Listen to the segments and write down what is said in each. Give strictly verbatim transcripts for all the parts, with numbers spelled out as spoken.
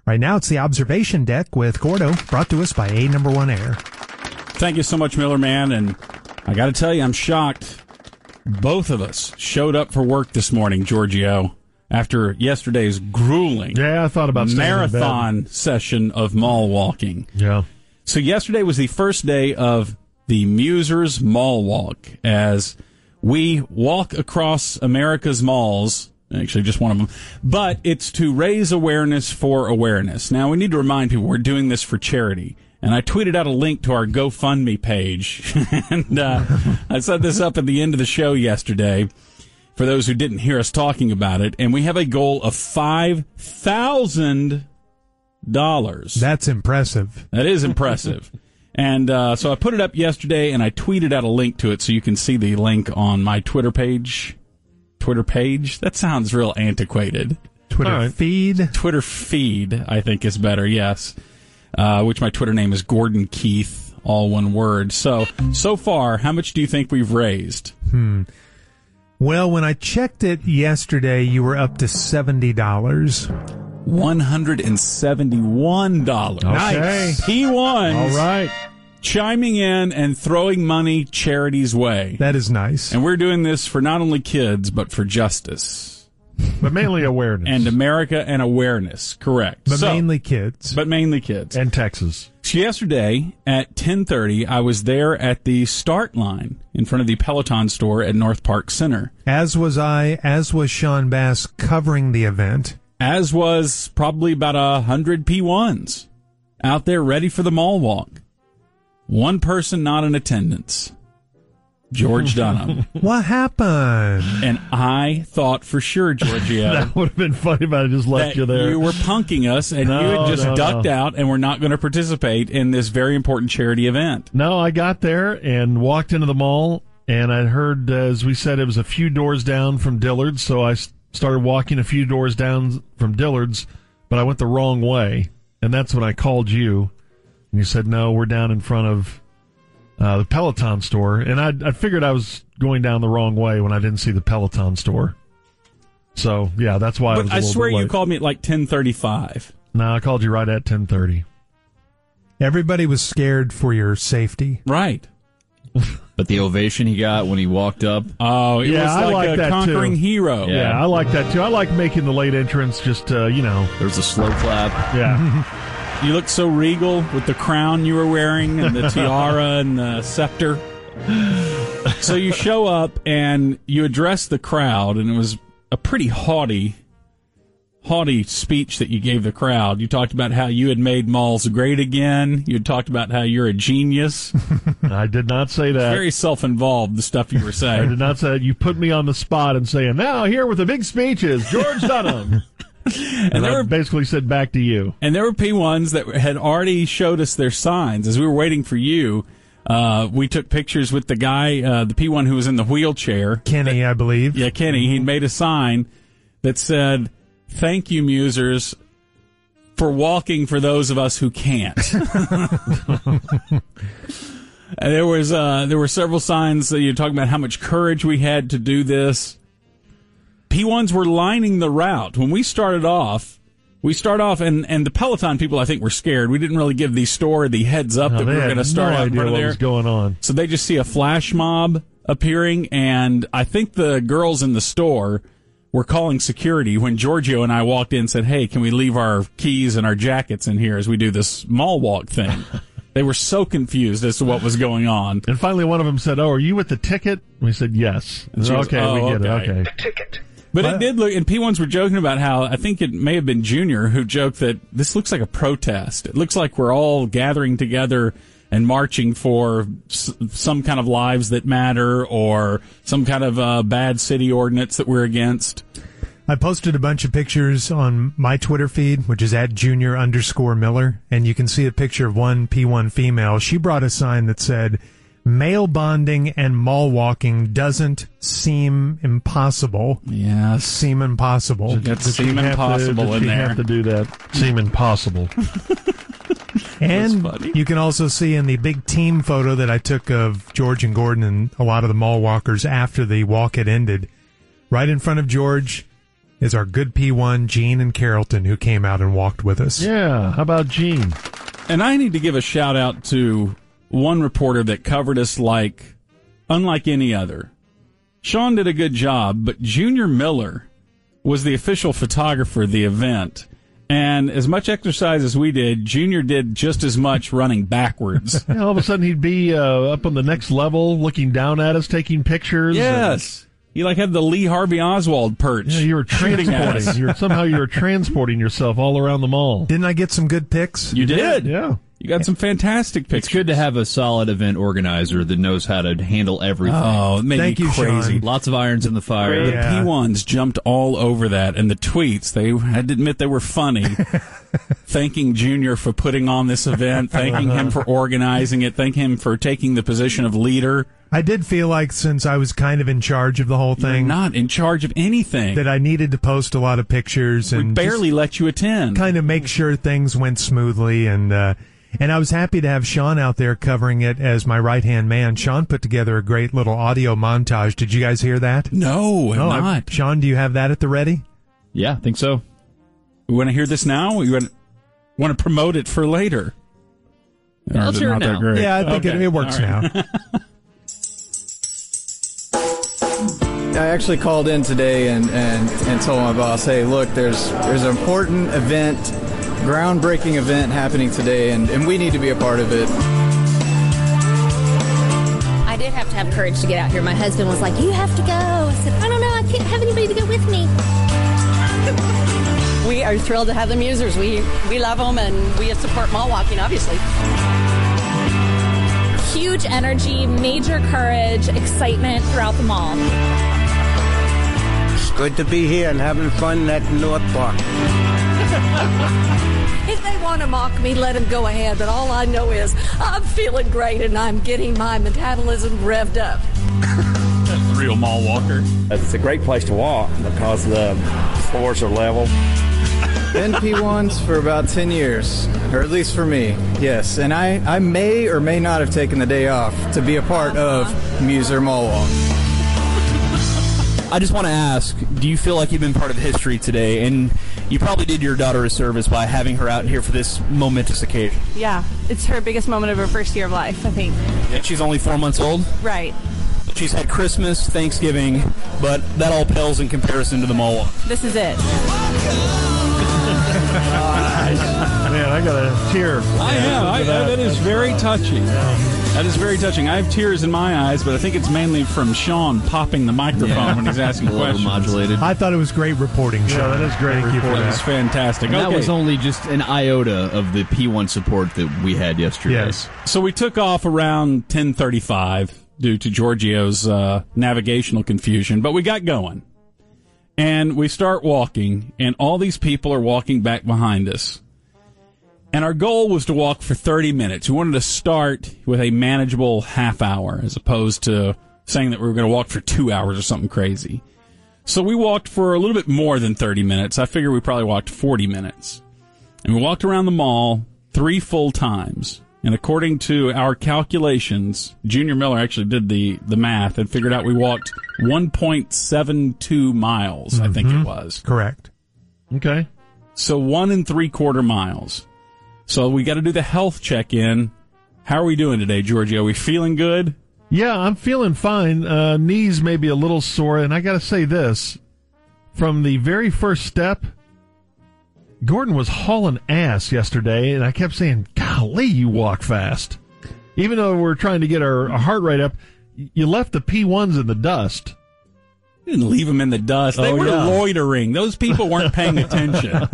Right now, it's the Observation Deck with Gordo, brought to us by A Number One Air. Thank you so much, Miller Man. And I got to tell you, I'm shocked. Both of us showed up for work this morning, Giorgio, after yesterday's grueling yeah, I thought about marathon session of mall walking. Yeah. So yesterday was the first day of the Musers Mall Walk, as we walk across America's malls. Actually, just one of them. But it's to raise awareness for awareness. Now, we need to remind people we're doing this for charity. And I tweeted out a link to our GoFundMe page. and uh, I set this up at the end of the show yesterday for those who didn't hear us talking about it. And we have a goal of five thousand dollars. That's impressive. That is impressive. And uh, so I put it up yesterday, and I tweeted out a link to it so you can see the link on my Twitter page. Twitter page? That sounds real antiquated. Twitter right. feed? Twitter feed, I think, is better, yes. Uh, which my Twitter name is Gordon Keith, all one word. So, so far, how much do you think we've raised? Hmm. Well, when I checked it yesterday, you were up to seventy dollars. one hundred seventy-one dollars. Okay. Nice. P ones. All right. Chiming in and throwing money charity's way. That is nice. And we're doing this for not only kids, but for justice. But mainly awareness. And America and awareness. Correct. But so, mainly kids. But mainly kids. And Texas. So yesterday at ten thirty, I was there at the start line in front of the Peloton store at North Park Center. As was I, as was Sean Bass covering the event. As was probably about a hundred P ones out there ready for the mall walk. One person not in attendance. George Dunham. What happened? And I thought for sure, Giorgio, that would have been funny if I just left you there. You were punking us, and no, you had just no, ducked no. out and were not going to participate in this very important charity event. No, I got there and walked into the mall, and I heard, as we said, it was a few doors down from Dillard's, so I started walking a few doors down from Dillard's, but I went the wrong way, and that's when I called you, and you said, no, we're down in front of uh, the Peloton store, and I, I figured I was going down the wrong way when I didn't see the Peloton store. So, yeah, that's why but I was a I little swear bit late. you called me at like ten thirty-five. No, I called you right at ten thirty. Everybody was scared for your safety. Right. But the ovation he got when he walked up. Oh, it yeah, was like, I like a that conquering too. hero. Yeah. yeah, I like that too. I like making the late entrance just, uh, you know. There's a slow clap. Yeah. You looked so regal with the crown you were wearing and the tiara and the scepter. So you show up and you address the crowd, and it was a pretty haughty, haughty speech that you gave the crowd. You talked about how you had made malls great again. You had talked about how you're a genius. I did not say that. Very self-involved, the stuff you were saying. I did not say that. You put me on the spot and saying, now here with the big speech is George Dunham. and and I there were, basically said back to you. And there were P ones that had already showed us their signs. As we were waiting for you, uh, we took pictures with the guy, uh, the P one who was in the wheelchair. Kenny, I believe. Yeah, Kenny. He'd made a sign that said, "Thank you, Musers, for walking for those of us who can't." And there was uh, there were several signs that you were talking about how much courage we had to do this. P ones were lining the route. When we started off, we start off, and, and the Peloton people, I think, were scared. We didn't really give the store the heads up No, that we they were had going to start no out in idea front of what there. was going on. So they just see a flash mob appearing, and I think the girls in the store were calling security when Giorgio and I walked in and said, "Hey, can we leave our keys and our jackets in here as we do this mall walk thing?" They were so confused as to what was going on. And finally one of them said, "Oh, are you with the ticket?" We said, "Yes." And she was, okay, "Oh, we get okay. it. Okay. The ticket. But it did look, and P ones were joking about how, I think it may have been Junior who joked that this looks like a protest. It looks like we're all gathering together and marching for s- some kind of lives that matter, or some kind of uh, bad city ordinance that we're against. I posted a bunch of pictures on my Twitter feed, which is at junior underscore Miller, and you can see a picture of one P one female. She brought a sign that said, "Male bonding and mall walking doesn't seem impossible." Yes. Seem impossible. That Did she seem have to- impossible did in she there. have to do that? Seem impossible. And funny. you can also see in the big team photo that I took of George and Gordon and a lot of the mall walkers after the walk had ended, right in front of George is our good P one, Gene and Carrollton, who came out and walked with us. Yeah, how about Gene? And I need to give a shout out to one reporter that covered us like unlike any other. Sean did a good job, but Junior Miller was the official photographer of the event. And as much exercise as we did, Junior did just as much running backwards. Yeah, all of a sudden he'd be uh, up on the next level, looking down at us, taking pictures. Yes. You like had the Lee Harvey Oswald perch. Yeah, you were transporting. You were, somehow you were transporting yourself all around the mall. Didn't I get some good pics? You did. Yeah. You got some fantastic pictures. It's good to have a solid event organizer that knows how to handle everything. Oh, it made Thank me you, crazy. Sean. Lots of irons in the fire. The Yeah. P ones jumped all over that, and the tweets, they had to admit they were funny. Thanking Junior for putting on this event, thanking him for organizing it, thanking him for taking the position of leader. I did feel like since I was kind of in charge of the whole You're thing, not in charge of anything. that I needed to post a lot of pictures we and barely let you attend. kind of make sure things went smoothly. And uh, and I was happy to have Sean out there covering it as my right-hand man. Sean put together a great little audio montage. Did you guys hear that? No, I'm Oh, I- not. Sean, do you have that at the ready? Yeah, I think so. We want to hear this now? You want, want to promote it for later? Or Let's is it hear it not that now. great? Yeah, I think Okay. it, it works All right. now. I actually called in today and, and, and told my boss, hey, look, there's there's an important event, groundbreaking event happening today, and, and we need to be a part of it. I did have to have courage to get out here. My husband was like, you have to go. I said, I don't know. I can't have anybody to go with me. We are thrilled to have the Musers. We we love them, and we support mall walking, obviously. Huge energy, major courage, excitement throughout the mall. It's good to be here and having fun at North Park. If they want to mock me, let them go ahead. But all I know is I'm feeling great, and I'm getting my metabolism revved up. That's the real mall walker. It's a great place to walk because the floors are level. Been P ones for about ten years, or at least for me, yes. And I, I may or may not have taken the day off to be a part of Muser Mall Walk. I just want to ask, do you feel like you've been part of history today? And you probably did your daughter a service by having her out here for this momentous occasion. Yeah, it's her biggest moment of her first year of life, I think. And she's only four months old? Right. She's had Christmas, Thanksgiving, but that all pales in comparison to the mall walk. This is it. Man, I got a tear. I am. I, that. that is very touching. That is very touching. I have tears in my eyes, but I think it's mainly from Sean popping the microphone Yeah. when he's asking A little questions. modulated. I thought it was great reporting, Sean. Yeah, that is great Thank you for reporting. That was that. fantastic. And that Okay. was only just an iota of the P one support that we had yesterday. Yes. So we took off around ten thirty-five due to Giorgio's uh, navigational confusion, but we got going. And we start walking, and all these people are walking back behind us. And our goal was to walk for thirty minutes. We wanted to start with a manageable half hour as opposed to saying that we were going to walk for two hours or something crazy. So we walked for a little bit more than thirty minutes. I figure we probably walked forty minutes. And we walked around the mall three full times. And according to our calculations, Junior Miller actually did the, the math and figured out we walked one point seven two miles, I think it was. Correct. Okay. So one and three quarter miles. So we got to do the health check-in. How are we doing today, Giorgio? Are we feeling good? Yeah, I'm feeling fine. Uh, knees may be a little sore, and I got to say this. From the very first step, Gordon was hauling ass yesterday, and I kept saying, golly, you walk fast. Even though we're trying to get our, our heart rate up, you left the P ones in the dust. You didn't leave them in the dust. They Oh, were yeah. loitering. Those people weren't paying attention.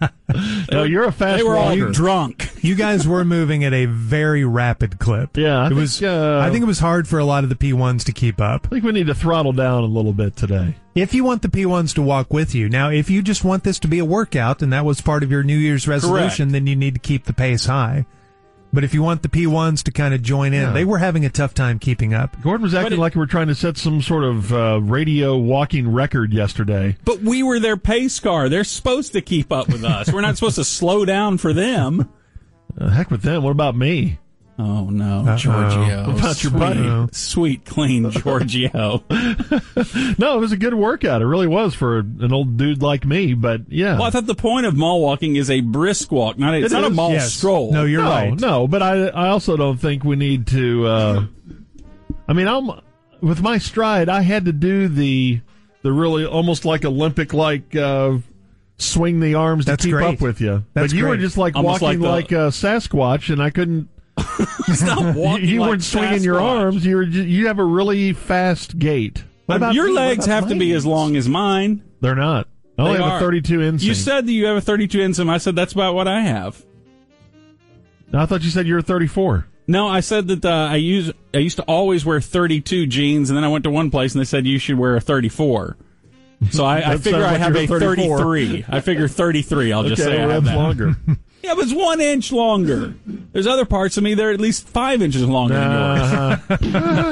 No, you're a fast They were all walker. drunk. You guys were moving at a very rapid clip. Yeah, I it think, was. uh, I think it was hard for a lot of the P ones to keep up. I think we need to throttle down a little bit today. If you want the P ones to walk with you, now if you just want this to be a workout and that was part of your New Year's resolution, Correct. then you need to keep the pace high. But if you want the P ones to kind of join in, Yeah. they were having a tough time keeping up. Gordon was acting it- like we were trying to set some sort of uh, radio walking record yesterday. But we were their pace car. They're supposed to keep up with us. We're not supposed to slow down for them. Uh, heck with them. What about me? Oh, no, Uh-oh. Giorgio. What about your Sweet, buddy? Sweet, clean Giorgio. No, it was a good workout. It really was for an old dude like me, but yeah. Well, I thought the point of mall walking is a brisk walk, not a, it's It not a is, mall yes. stroll. No, you're no, right. No, but I I also don't think we need to. Uh, I mean, I'm with my stride. I had to do the the really almost like Olympic like uh, swing the arms to That's keep great. up with you. That's but you were great. just like Almost walking like like, the- a Sasquatch, and I couldn't. It's not You, walking you like weren't swinging your Sasquatch. arms. You were just, you have a really fast gait. What about Your me? What legs about have to be mine? as long as mine. They're not. I only They have are. a thirty-two inseam. You said that you have a thirty-two inseam. I said that's about what I have. I thought you said you were thirty-four. No, I said that uh, I use I used to always wear thirty-two jeans, and then I went to one place and they said you should wear a thirty-four. So I, I That figure sounds I like have a you're thirty-four. thirty-three. I figure thirty-three. I'll just Okay, say I well, have that's that. longer. Yeah, but it's one inch longer. There's other parts of me that are at least five inches longer than yours.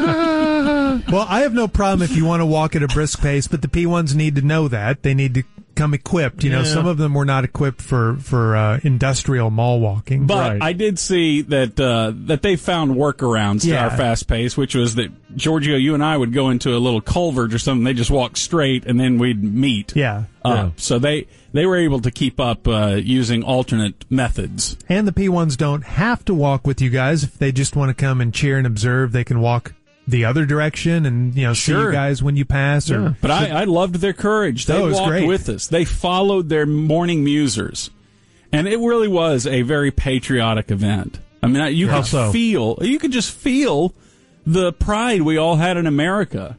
Uh-huh. Well, I have no problem if you want to walk at a brisk pace, but the P ones need to know that. They need to come equipped. You know, Yeah. some of them were not equipped for, for uh, industrial mall walking. But Right. I did see that uh, that they found workarounds to Yeah. our fast pace, which was that Giorgio, you and I would go into a little culvert or something. They just walk straight, and then we'd meet. Yeah. Uh, Yeah. So they they were able to keep up uh, using alternate methods. And the P ones don't have to walk with you guys. If they just want to come and cheer and observe, they can walk the other direction and, you know, see Sure. you guys when you pass. Or Yeah. But I, I loved their courage. They Oh, it was walked great. with us. They followed their morning musers, and it really was a very patriotic event. I mean, you How could so? feel, you could just feel the pride we all had in America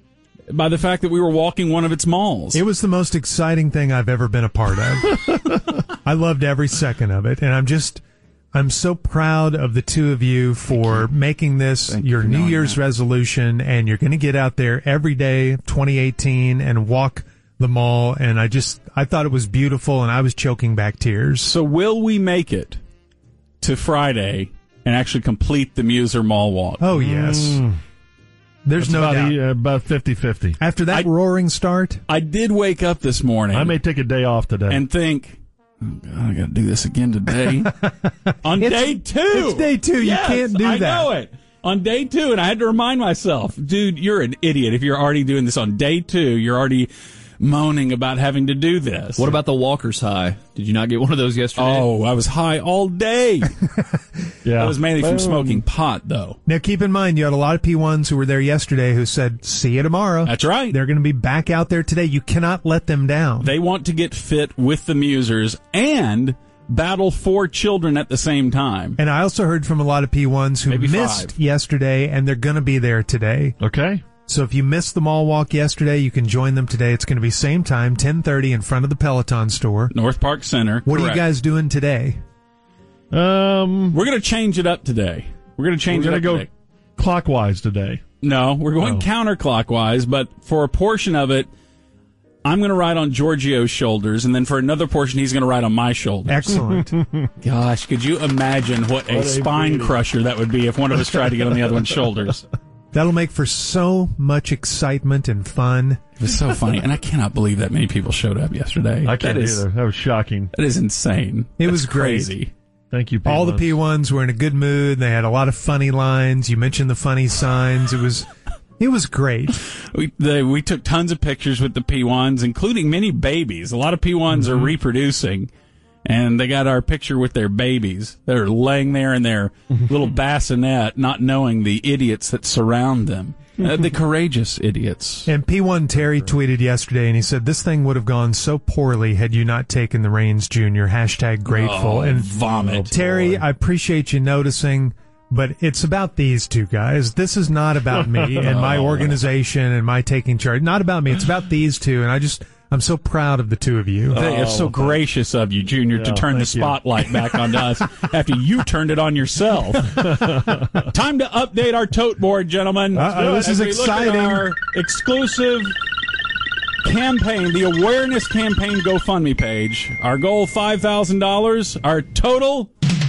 by the fact that we were walking one of its malls. It was the most exciting thing I've ever been a part of. I loved every second of it, and I'm just, I'm so proud of the two of you for making this Thank you your for New knowing Year's that. resolution, resolution, and you're going to get out there every day, twenty eighteen, and walk the mall. And I just, I thought it was beautiful, and I was choking back tears. So will we make it to Friday and actually complete the Muser Mall walk? Oh yes, Mm. there's It's no about, doubt. e- uh, about fifty-fifty. After that I- roaring start, I did wake up this morning I may take a day off today. and think, oh, God, I got to do this again today. On It's- day two. it's day two. You Yes, can't do I that. know it. On day two, and I had to remind myself, dude, you're an idiot if you're already doing this on day two. You're already moaning about having to do this. What about the walker's high? Did you not get one of those yesterday? Oh, I was high all day. yeah. That was mainly from Boom. smoking pot, though. now keep in mind you had a lot of P ones who were there yesterday who said, "See you tomorrow." That's right. They're going to be back out there today. You cannot let them down. They want to get fit with the Musers and battle for children at the same time. And I also heard from a lot of P ones who Maybe missed five. yesterday, and they're going to be there today. Okay. So if you missed the mall walk yesterday, you can join them today. It's going to be same time, ten thirty, in front of the Peloton store. North Park Center. What are correct. you guys doing today? Um, We're going to change it up today. We're going to change we're it gonna up go today. clockwise today. No, we're going Oh. counterclockwise, but for a portion of it, I'm going to ride on Giorgio's shoulders, and then for another portion, he's going to ride on my shoulders. Excellent. Gosh, could you imagine what a What a spine beauty. crusher that would be if one of us tried to get on the other one's shoulders? That'll make for so much excitement and fun. It was so funny, and I cannot believe that many people showed up yesterday. I can't that is, either. That was shocking. That is insane. It That's was great. crazy. Thank you, P All the ones. P ones were in a good mood. They had a lot of funny lines. You mentioned the funny signs. It was, it was great. We the, we took tons of pictures with the P ones, including many babies. A lot of P ones Mm-hmm. are reproducing, and they got our picture with their babies. They're laying there in their little bassinet, not knowing the idiots that surround them. Uh, the courageous idiots. And P one Terry tweeted yesterday, and he said, "This thing would have gone so poorly had you not taken the reins, Junior." Hashtag grateful. Oh, and vomit. Terry, I appreciate you noticing, but it's about these two guys. This is not about me and my organization and my taking charge. Not about me. It's about these two. And I just, I'm so proud of the two of you. They are so gracious of you, Junior, to Yeah, turn the thank you. spotlight back onto us after you turned it on yourself. Time to update our tote board, gentlemen. Uh-oh, this As is we look at exciting. our exclusive campaign, the awareness campaign GoFundMe page. Our goal, five thousand dollars. Our total,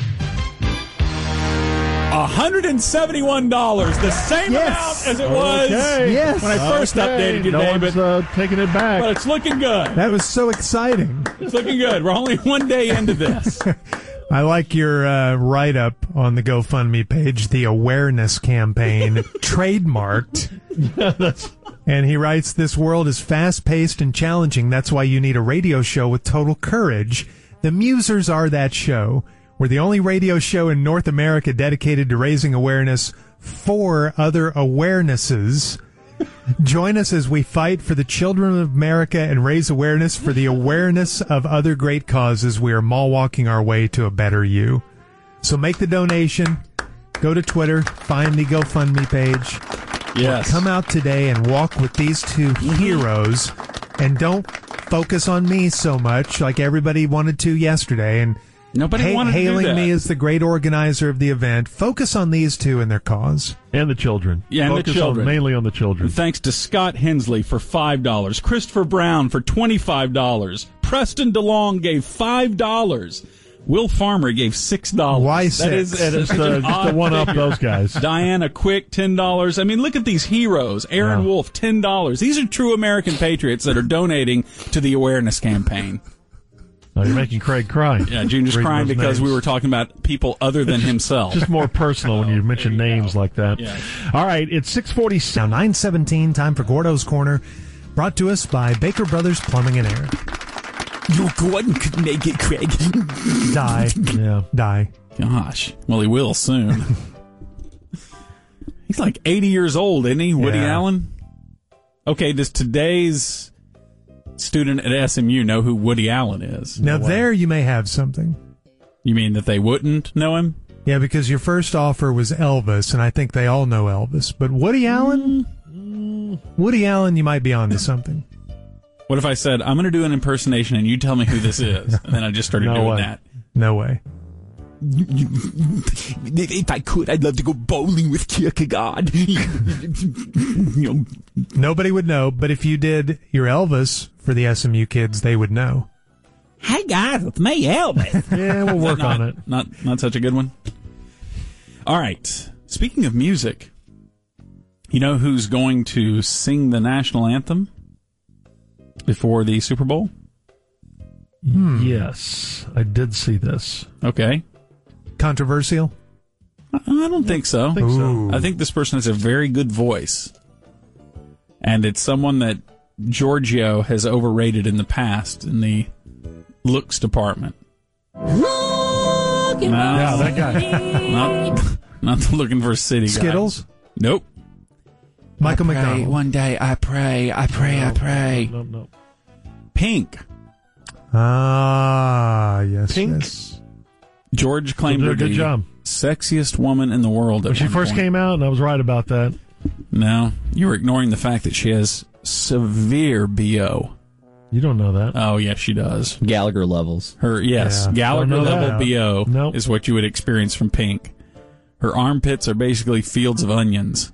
one hundred seventy-one dollars. The same Yes. amount as it was Okay. Yes. when I first Okay. updated you no today, one's but, uh, taking it back. but it's looking good. That was so exciting. It's looking good. We're only one day into this. I like your uh, write-up on the GoFundMe page, the awareness campaign, trademarked. And he writes, this world is fast-paced and challenging. That's why you need a radio show with total courage. The Musers are that show. We're the only radio show in North America dedicated to raising awareness for other awarenesses. Join us as we fight for the children of America and raise awareness for the awareness of other great causes. We are mall walking our way to a better you. So make the donation. Go to Twitter. Find the GoFundMe page. Yes. Come out today and walk with these two heroes. And don't focus on me so much like everybody wanted to yesterday. And Nobody ha- wanted to do hailing that. me as the great organizer of the event. Focus on these two and their cause. And the children. Yeah, and the Focus on- children. mainly on the children. Thanks to Scott Hensley for five dollars. Christopher Brown for twenty-five dollars. Preston DeLong gave five dollars. Will Farmer gave six dollars. Why That six? is, that is Just, such uh, an just odd to one up figure. those guys. Diana Quick, ten dollars. I mean, look at these heroes. Aaron Yeah. Wolf, ten dollars. These are true American patriots that are donating to the awareness campaign. Oh, you're making Craig cry. Yeah, Junior's Reading crying those because we names. were talking about people other than himself. Just more personal when you mention names like that. Yeah. All right, it's six forty-seven. Now nine seventeen, time for Gordo's Corner, brought to us by Baker Brothers Plumbing and Air. You Gordon could make it, Craig. Die. Yeah. Die. Gosh. Well, he will soon. He's like eighty years old, isn't he, Woody Yeah. Allen? Okay, does today's student at S M U know who Woody Allen is? Now there you may have something. You mean that they wouldn't know him? Yeah, because your first offer was Elvis, and I think they all know Elvis. But Woody Allen? Woody Allen, you might be onto something. What if I said, I'm going to do an impersonation and you tell me who this is? And then I just started No doing way. that. No way. If I could, I'd love to go bowling with Kierkegaard. You know, Nobody would know, but if you did your Elvis for the S M U kids, they would know. hey guys, it's me, Elvis. Yeah, we'll work not, on it. Not, not such a good one. All right. Speaking of music, you know who's going to sing the national anthem before the Super Bowl? Yes, I did see this. Okay. Controversial? I I don't think so. I think so. Ooh. I think this person has a very good voice. And it's someone that Giorgio has overrated in the past in the looks department. No, Yeah, that guy. not, not the looking for a city guy. Skittles? Nope. Michael McDonald. One day I pray, I pray, I pray. No, no. Pink. Ah, yes, Pink? yes. George claimed Did a her good the job. sexiest woman in the world. At When she one first point. came out, and I was right about that. No, you were ignoring the fact that she has severe B O. You don't know that. Oh, yes, she does. Gallagher levels. Her, yes, Yeah. Gallagher Don't know level that. B O Nope. is what you would experience from Pink. Her armpits are basically fields of onions.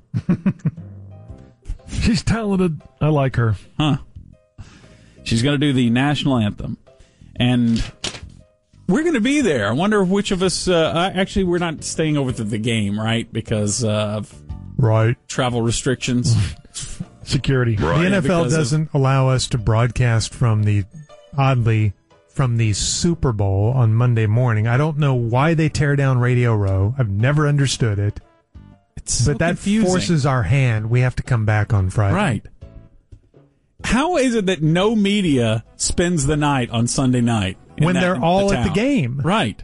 She's talented. I like her. Huh. She's going to do the national anthem. And we're going to be there. I wonder which of us... Uh, I- actually, we're not staying over to the game, right? Because uh, of Right. travel restrictions. Security. The N F L because of- doesn't allow us to broadcast from the, oddly, from the Super Bowl on Monday morning. I don't know why they tear down Radio Row. I've never understood it. It's so But that confusing. forces our hand. We have to come back on Friday. Right. How is it that no media spends the night on Sunday night? in When that- they're all at the town? game. Right.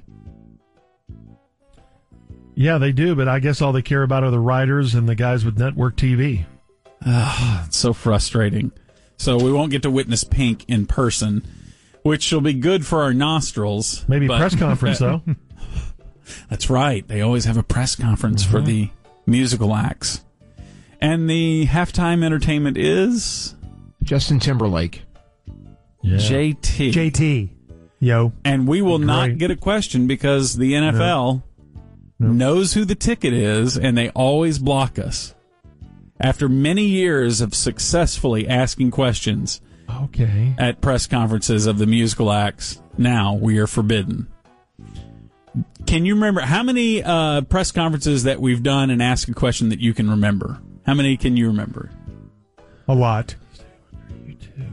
Yeah, they do, but I guess all they care about are the writers and the guys with network T V. It's so frustrating. So we won't get to witness Pink in person, which will be good for our nostrils. Maybe but- press conference, though. That's right. They always have a press conference for the musical acts. And the halftime entertainment is Justin Timberlake. Yeah. J T. J T. Yo. And we will not Great. get a question because the N F L knows who the ticket is, and they always block us. After many years of successfully asking questions Okay. at press conferences of the musical acts, now we are forbidden. Can you remember how many uh, press conferences that we've done and asked a question that you can remember? How many can you remember? A lot.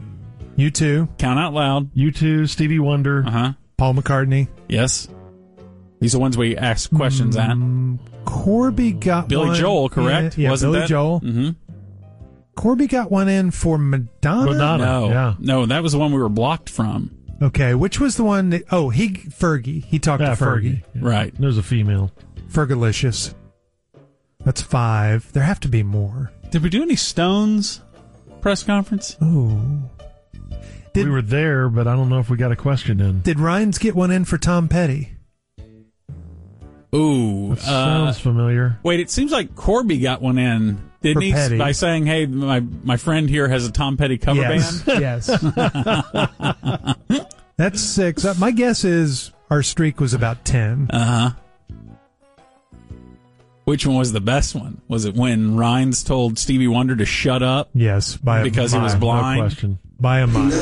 You too. Count out loud. U two, Stevie Wonder. Uh huh. Paul McCartney. Yes. He's the ones we ask questions mm, at. Corby got Billy one. Joel, correct? Yeah, yeah Wasn't Billy that? Joel. Mm-hmm. Corby got one in for Madonna. Madonna, No, yeah. no, that was the one we were blocked from. Okay, which was the one that, oh, he, Fergie. He talked Yeah, to Fergie. Fergie. Yeah. Right. There's a female. Fergalicious. That's five. There have to be more. Did we do any Stones press conference? Oh. Did, we were there, but I don't know if we got a question in. Did Rhines get one in for Tom Petty? Ooh. That sounds uh, familiar. Wait, it seems like Corby got one in, didn't For he? Petty. By saying, hey, my, my friend here has a Tom Petty cover yes. band? Yes. That's six. Uh, My guess is our streak was about ten. Uh-huh. Which one was the best one? Was it when Rhines told Stevie Wonder to shut up? Yes, by a Because he mile. was blind? No question. By a mile.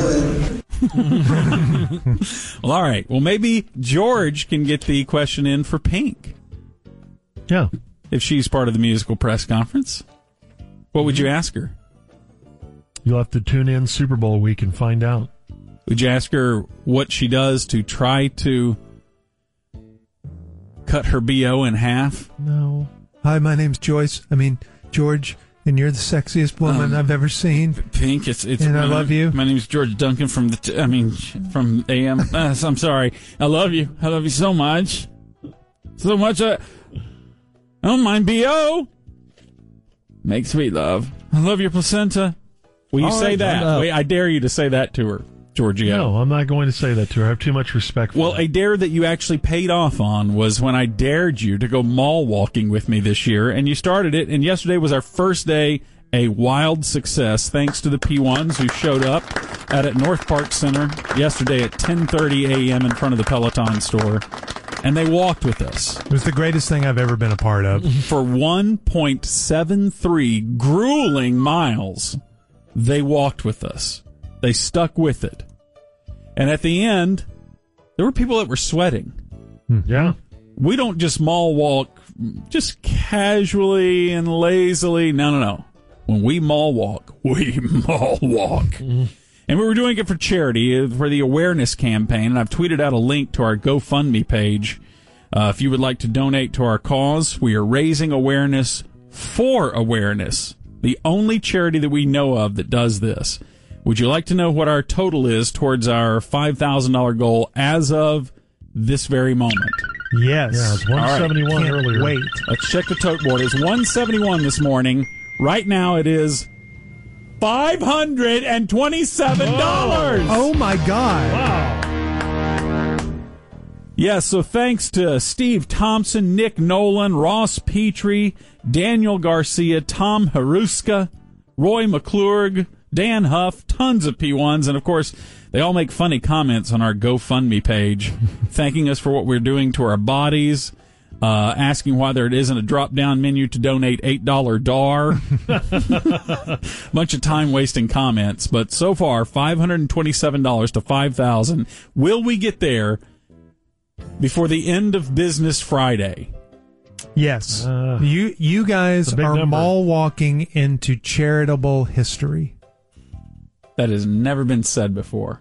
Well, all right. Well, maybe George can get the question in for Pink Yeah. if she's part of the musical press conference. What would you ask her? You'll have to tune in Super Bowl week and find out. Would you ask her what she does to try to cut her B O in half? No. Hi, my name's Joyce. I mean, George, and you're the sexiest woman Um, I've ever seen. Pink, it's it's. And I my, love you. My name's George Duncan from the. T- I mean, from A M. Uh, I'm sorry. I love you. I love you so much, so much. I, I don't mind B O. Make sweet love. I love your placenta. Will you All say right, that? turn up. Wait, I dare you to say that to her, Giorgio. No, I'm not going to say that to her. I have too much respect for Well, her. a dare that you actually paid off on was when I dared you to go mall walking with me this year, and you started it, and yesterday was our first day, a wild success, thanks to the P ones who showed up at at North Park Center yesterday at ten thirty a.m. in front of the Peloton store, and they walked with us. It was the greatest thing I've ever been a part of. For one point seven three grueling miles, they walked with us. They stuck with it. And at the end, there were people that were sweating. Yeah. We don't just mall walk just casually and lazily. No, no, no. When we mall walk, we mall walk. Mm-hmm. And we were doing it for charity, for the awareness campaign. And I've tweeted out a link to our GoFundMe page. Uh, if you would like to donate to our cause, we are raising awareness for awareness. The only charity that we know of that does this. Would you like to know what our total is towards our five thousand dollars goal as of this very moment? Yes. Yeah, it's one seventy-one Can't earlier. wait. Let's check the tote board. It's one seventy-one this morning. Right now it is five hundred twenty-seven dollars. Oh, my God. Wow. Yes, so thanks to Steve Thompson, Nick Nolan, Ross Petrie, Daniel Garcia, Tom Haruska, Roy McClurg, Dan Huff, tons of P ones, and of course, they all make funny comments on our GoFundMe page, thanking us for what we're doing to our bodies, uh, asking why there isn't a drop-down menu to donate eight dollars D A R. Bunch of time-wasting comments, but so far, five hundred twenty-seven dollars to five thousand dollars. Will we get there before the end of business Friday? Yes. Uh, you you guys it's a big are number. mall walking into charitable history. That has never been said before.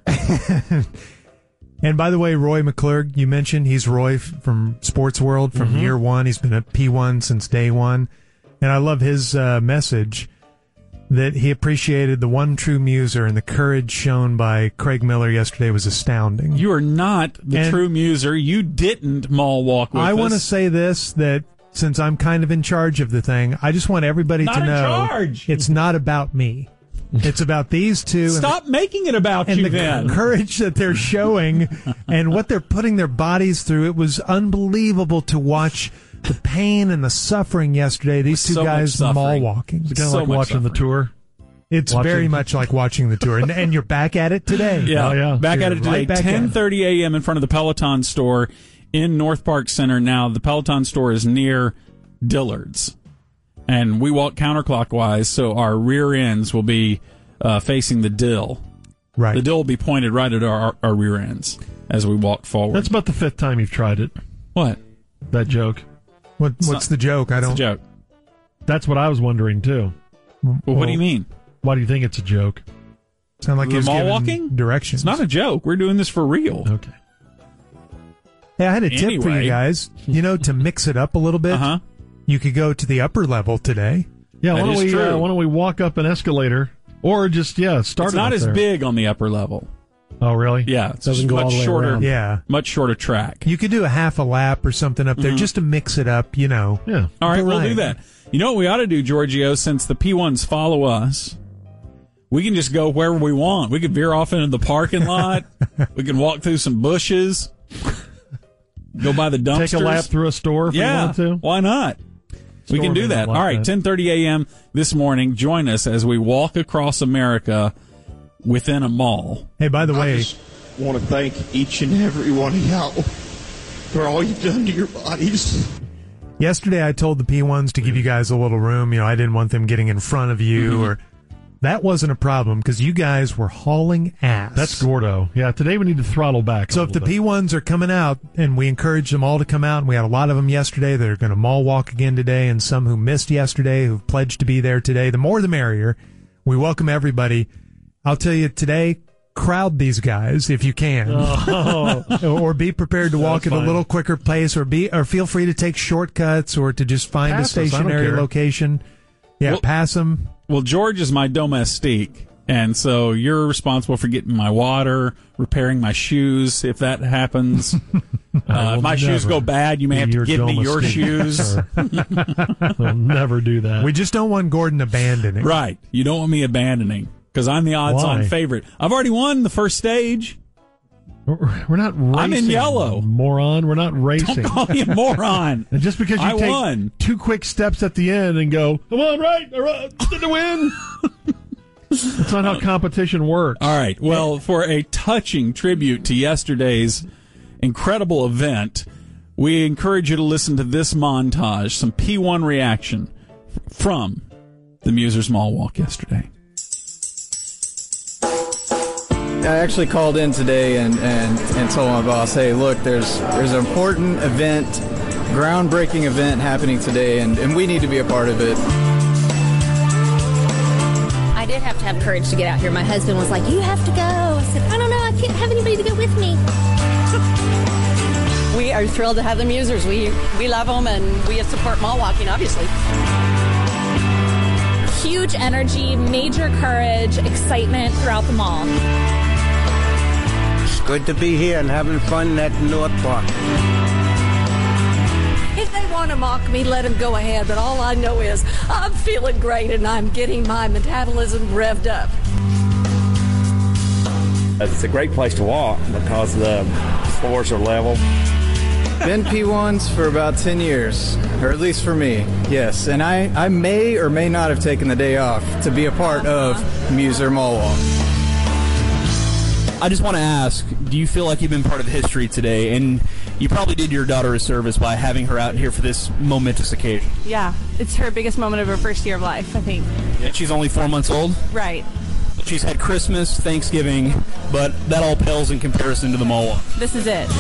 And by the way, Roy McClurg, you mentioned he's Roy f- from Sports World from Mm-hmm. year one. He's been a P one since day one. And I love his uh, message that he appreciated the one true muser, and the courage shown by Craig Miller yesterday was astounding. You are not the And- true muser. You didn't mall walk with I us. want to say this, that since I'm kind of in charge of the thing, I just want everybody Not to in know charge. it's not about me. It's about these two. and the- Stop making it about and you the then. courage that they're showing and what they're putting their bodies through. It was unbelievable to watch the pain and the suffering yesterday. These two So much guys suffering. mall walking. It's kind of So like much watching the suffering. tour. It's Watching- very much like watching the tour. And, and you're back at it today. Yeah, Oh, yeah. back at it You're today, right back at it. ten thirty a.m. in front of the Peloton store in North Park Center. Now, the Peloton store is near Dillard's, and we walk counterclockwise, so our rear ends will be uh, facing the dill. Right. The dill will be pointed right at our, our rear ends as we walk forward. That's about the fifth time you've tried it. what? That joke. What, what's not- the joke? I It's a don't. joke. That's what I was wondering, too. Well, what do you mean? Why do you think it's a joke? Sound like The he was mall giving walking? directions. It's not a joke. We're doing this for real. Okay. Hey, I had a tip for Anyway. you guys. You know, to mix it up a little bit, Uh-huh. you could go to the upper level today. Yeah, why That don't is we true. uh, why don't we walk up an escalator or just yeah start? It's it not up as there. big on the upper level. Oh, really? Yeah, it's Doesn't just go all much the way shorter. around. Yeah. Much shorter track. You could do a half a lap or something up there just to mix it up, you know. Yeah. All right, we'll do variety. that. You know what we ought to do, Giorgio, since the P ones follow us? We can just go wherever we want. We could veer off into the parking lot. We can walk through some bushes. Go by the dumpsters. Take a lap through a store if yeah, you want to. why not? We Store can do may that. not like All right, that. ten thirty a.m. this morning. Join us as we walk across America within a mall. Hey, by the I way, just want to thank each and every one of y'all for all you've done to your bodies. yesterday I told the P ones to give you guys a little room. You know, I didn't want them getting in front of you Mm-hmm. or that wasn't a problem because you guys were hauling ass. That's Gordo. Yeah, today we need to throttle back. a So if the little bit. P ones are coming out, and we encourage them all to come out, and we had a lot of them yesterday that are going to mall walk again today, and some who missed yesterday who've pledged to be there today, the more the merrier. We welcome everybody. I'll tell you today, crowd these guys if you can, Oh. or be prepared to walk That's at a fine. little quicker pace, or be or feel free to take shortcuts, or to just find Pass us, a I don't stationary care. location. Yeah, Well- pass them. Well, George is my domestique, and so you're responsible for getting my water, repairing my shoes if that happens. uh, if my shoes go bad, you may have to Your give me your domestique, shoes. sir. We'll never do that. We just don't want Gordon abandoning. Right. You don't want me abandoning because I'm the odds-on Why? favorite. I've already won the first stage. We're we're not racing. I'm in yellow. Moron. We're not racing. Don't call me a moron. And just because you I take won. two quick steps at the end and go, come on, right, all right, to win. That's not how competition works. All right. Well, for a touching tribute to yesterday's incredible event, we encourage you to listen to this montage, some P one reaction from the Musers Mall Walk yesterday. I actually called in today and, and, and told my boss, hey, look, there's there's an important event, groundbreaking event happening today, and, and we need to be a part of it. I did have to have courage to get out here. My husband was like, you have to go. I said, I don't know. I can't have anybody to go with me. We are thrilled to have the Musers. We we love them, and we support mall walking, obviously. Huge energy, major courage, excitement throughout the mall. It's good to be here and having fun at North Park. If they want to mock me, let them go ahead. But all I know is I'm feeling great, and I'm getting my metabolism revved up. It's a great place to walk because the floors are level. Been P ones for about ten years, or at least for me, yes. And I, I may or may not have taken the day off to be a part of Muser Mall Walk. I just want to ask, do you feel like you've been part of history today? And you probably did your daughter a service by having her out here for this momentous occasion. Yeah, it's her biggest moment of her first year of life, I think. And she's only four months old. Right. She's had Christmas, Thanksgiving, but that all pales in comparison to the mall walk. This is it.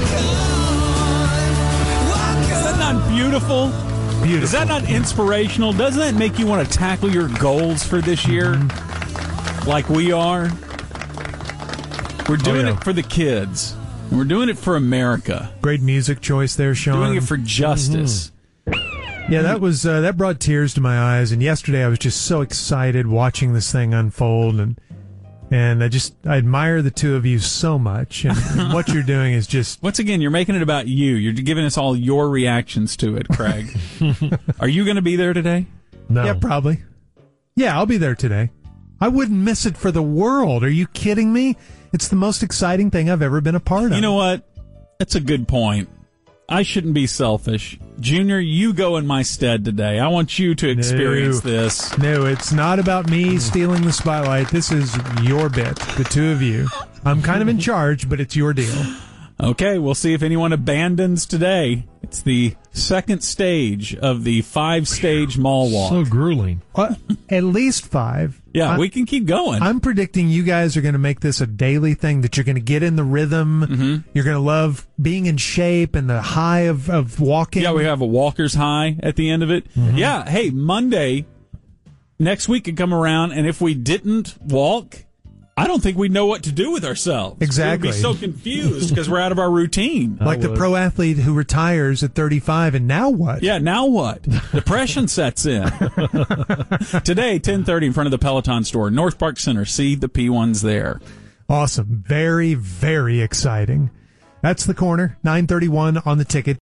Is that not beautiful? Beautiful. Is that not inspirational? Doesn't that make you want to tackle your goals for this year like we are? We're doing Oh, yeah. it for the kids. We're doing it for America. Great music choice there, Sean. Doing it for justice. Yeah, that was uh, that brought tears to my eyes. And yesterday, I was just so excited watching this thing unfold, and and I just I admire the two of you so much. And, and what you're doing is just Once again, you're making it about you. You're giving us all your reactions to it, Craig. Are you going to be there today? No. yeah, probably. Yeah, I'll be there today. I wouldn't miss it for the world. Are you kidding me? It's the most exciting thing I've ever been a part of. You know what? That's a good point. I shouldn't be selfish. Junior, you go in my stead today. I want you to experience No. this. No, it's not about me stealing the spotlight. This is your bit, the two of you. I'm kind of in charge, but it's your deal. Okay, we'll see if anyone abandons today. It's the second stage of the five-stage mall walk. So grueling. Uh, at least five. yeah, I- we can keep going. I'm predicting you guys are going to make this a daily thing, that you're going to get in the rhythm. Mm-hmm. You're going to love being in shape and the high of, of walking. Yeah, we have a walker's high at the end of it. Mm-hmm. Yeah, hey, Monday, next week could come around, and if we didn't walk, I don't think we'd know what to do with ourselves. Exactly. We'd be so confused because we're out of our routine. Like the pro athlete who retires at thirty-five, and now what? Yeah, now what? Depression sets in. Today, ten thirty in front of the Peloton store, North Park Center. See the P ones there. Awesome. Very, very exciting. That's the corner. nine thirty-one on the ticket.